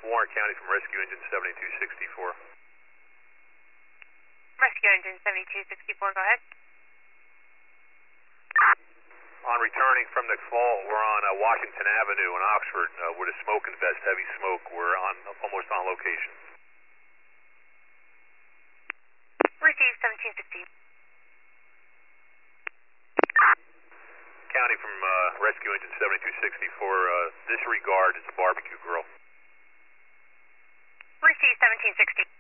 Warren County from Rescue Engine 7264. Rescue Engine 7264, go ahead. On returning from the fault, we're on Washington Avenue in Oxford with a smoke infest, heavy smoke. We're almost on location. Receive 1760. County from Rescue Engine 7264, disregard, it's a barbecue grill. Receive 1760.